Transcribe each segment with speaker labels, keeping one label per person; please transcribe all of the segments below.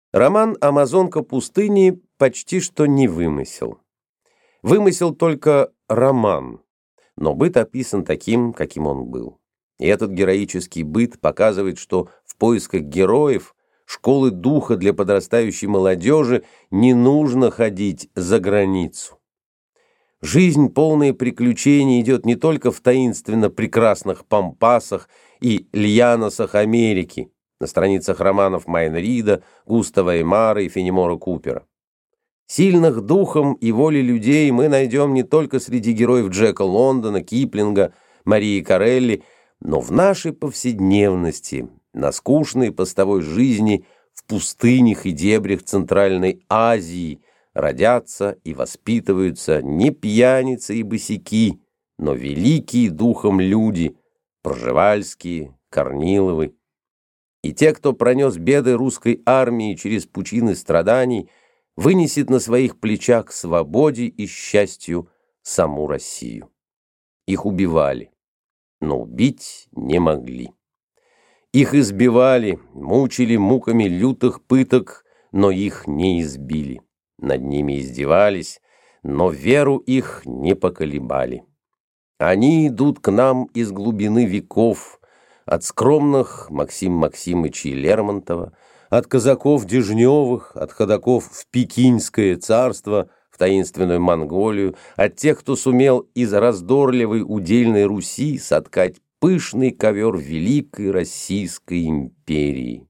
Speaker 1: Роман «Амазонка пустыни» почти что не вымысел. Вымысел только роман, но быт описан таким, каким он был. И этот героический быт показывает, что в поисках героев школы духа для подрастающей молодежи не нужно ходить за границу. Жизнь, полная приключений, идет не только в таинственно прекрасных пампасах и льяносах Америки, на страницах романов Майн Рида, Густава Эймара и Фенемора Купера. Сильных духом и волей людей мы найдем не только среди героев Джека Лондона, Киплинга, Марии Корелли, но в нашей повседневности, на скучной постовой жизни, в пустынях и дебрях Центральной Азии родятся и воспитываются не пьяницы и босяки, но великие духом люди, Пржевальские, Корниловы. И те, кто пронес беды русской армии через пучины страданий, вынесет на своих плечах к свободе и счастью саму Россию. Их убивали, но убить не могли. Их избивали, мучили муками лютых пыток, но их не избили. Над ними издевались, но веру их не поколебали. Они идут к нам из глубины веков, от скромных Максима Максимыча Лермонтова, от казаков Дежневых, от ходоков в Пекинское царство, в таинственную Монголию, от тех, кто сумел из раздорливой удельной Руси соткать пышный ковер великой Российской империи.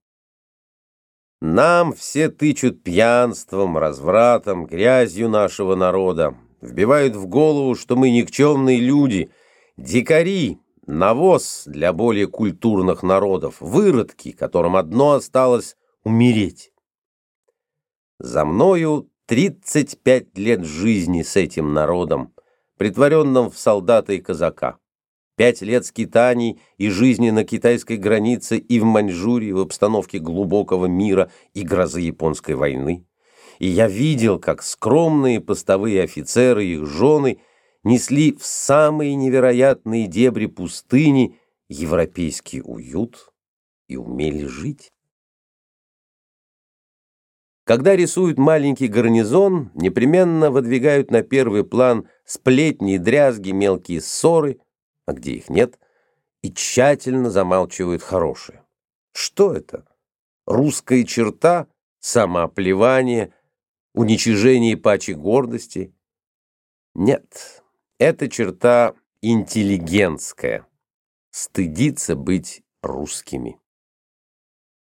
Speaker 1: Нам все тычут пьянством, развратом, грязью нашего народа, вбивают в голову, что мы никчемные люди, дикари, навоз для более культурных народов, выродки, которым одно осталось — умереть. За мною 35 лет жизни с этим народом, претворенным в солдата и казака. 5 лет скитаний и жизни на китайской границе и в Маньчжурии в обстановке глубокого мира и грозы японской войны. И я видел, как скромные постовые офицеры и их жены несли в самые невероятные дебри пустыни европейский уют и умели жить. Когда рисуют маленький гарнизон, непременно выдвигают на первый план сплетни, дрязги, мелкие ссоры, а где их нет, и тщательно замалчивают хорошее. Что это? Русская черта, самооплевание, уничижение пачи гордости? Нет, это черта интеллигентская, стыдиться быть русскими.